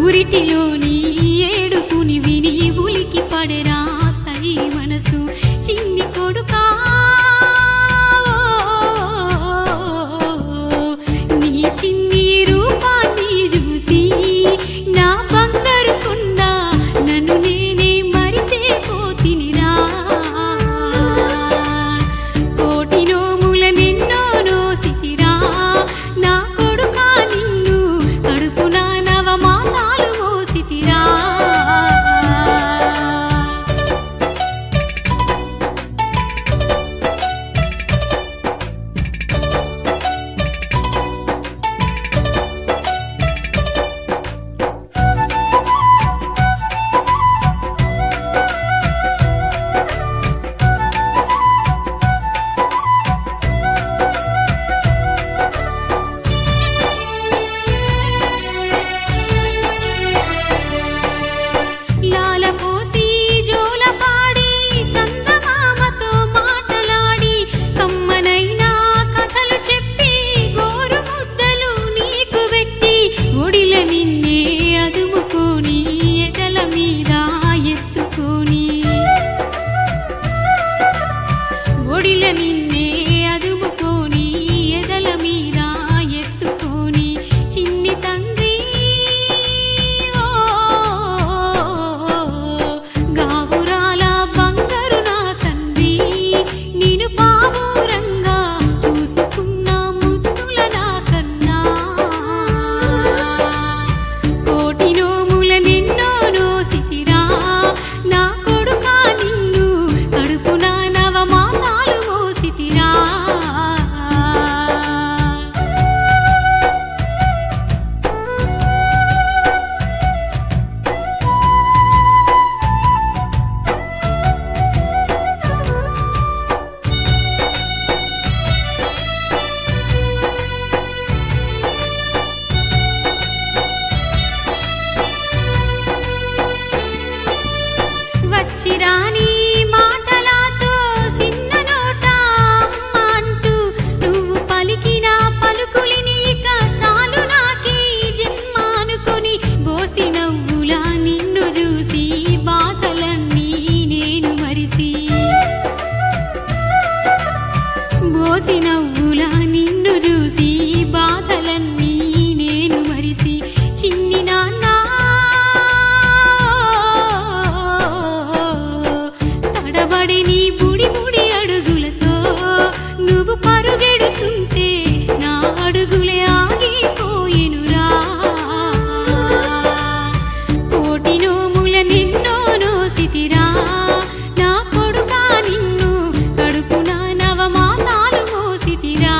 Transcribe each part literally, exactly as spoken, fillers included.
పురిటిలోని ఏడుపుని విని ఉలికి పడెరా తల్లి మనసు చిన్ని కొడుకా నీ చిన్ని రూపాన్ని చూసి నా బంగారు కొండ నన్ను నేనే మరిసేపోతినిరా కోటి నోముల నిన్నో నోసితిరా నా కొడుకా నిన్ను కడుపున నవమాసాలు మోసితిరా చిరాని మాటలాతో సిన్న నోట అమ్మ అంటూ నువ్వు పలికిన పలుకులిని ఇక చాలు నాకీ జన్మ అనుకొని బోసి నవ్వులా నిన్ను చూసి బాధలన్నీ నేను మరిసి బోసి నవ్వులా నిన్ను చూసి బాధలన్నీ నేను మరిసి చిన్ని నాన్న నీ బుడి బుడి అడుగులతో నువ్వు పరుగెడుతుంటే నా అడుగులే ఆగిపోయినురా కోటి నోముల నిన్నో నోసితిరా నా కొడుకా నిన్ను కడుపున నవమాసాలు మోసితిరా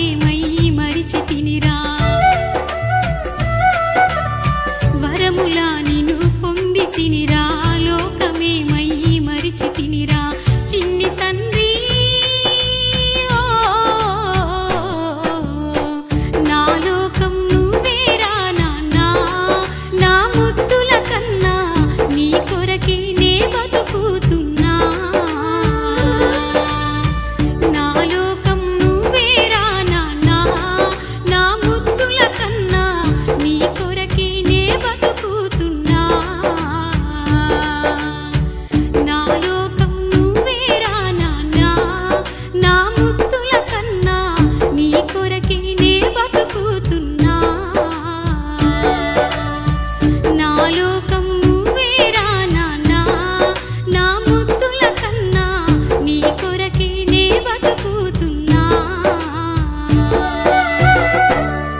లోకమేమై మరిచి తినిరా వరములా